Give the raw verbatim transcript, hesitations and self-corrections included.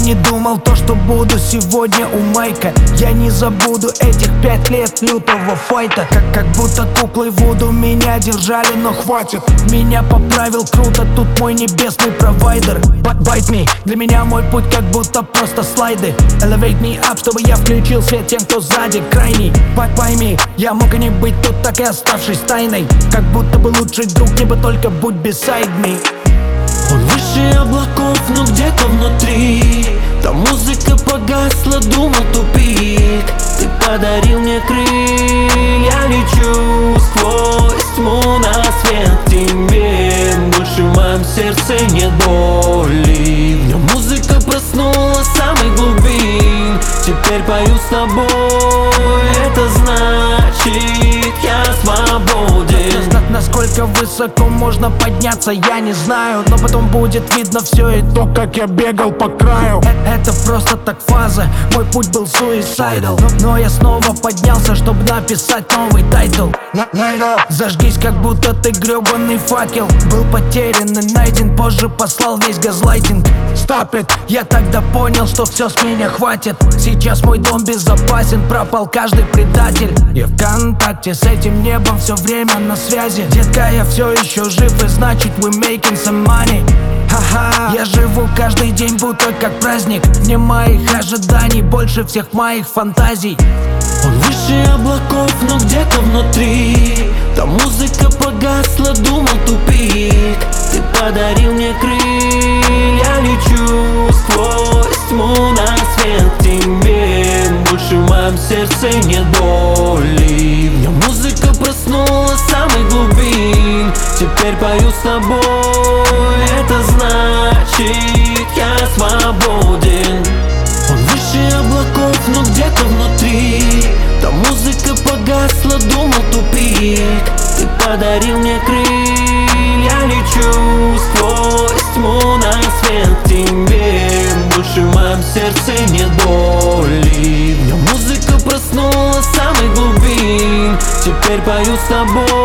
не думал то, что буду сегодня у Майка. Я не забуду этих пять лет лютого файта. Как, как будто куклой Вуду меня держали, но хватит. Меня поправил круто тут мой небесный провайдер. Bite me, для меня мой путь как будто просто слайды. Elevate me up, чтобы я включил свет тем, кто сзади крайний. Пойми, я мог и не быть тут, так и оставшись тайной. Как будто бы лучший друг, небо только будь beside me. Он выше облаков, но где-то внутри. Там музыка погасла, думал тупик. Ты подарил мне крылья, я лечу сквозь тьму на свет тебе. Больше в моем сердце нет боли. В нем музыка проснулась с самых глубин. Теперь пою с тобой, это значит я свободен. Насколько высоко можно подняться, я не знаю. Но потом будет видно все и то, как я бегал по краю. э Это просто так фаза, мой путь был suicidal. но, но я снова поднялся, чтобы написать новый тайтл. Зажгись, как будто ты гребаный факел. Был потерян и найден, позже послал весь газлайтинг. Stop it, я тогда понял, что все с меня хватит. Сейчас мой дом безопасен, пропал каждый предатель. Я в контакте с этим небом все время на связи. Детка, я все еще жив, и значит we making some money. Ха-ха, я живу каждый день будто как праздник. Вне моих ожиданий, больше всех моих фантазий. Он выше облаков, но где-то внутри. Там музыка погасла, думал тупик. Ты подарил мне крылья, я лечу сквозь тьму на свет тебе. Больше в моем сердце нет боли. В нем музыка проснулась с самых глубин. Теперь пою с тобой, это значит я свободен. Он выше облаков, но где-то внутри. Там музыка погасла, думал тупик. Ты подарил мне крылья, я лечу сквозь тьму на свет тебе. Больше в моем сердце нет боли. В нем музыка проснулась с самых глубин. Теперь пою с тобой,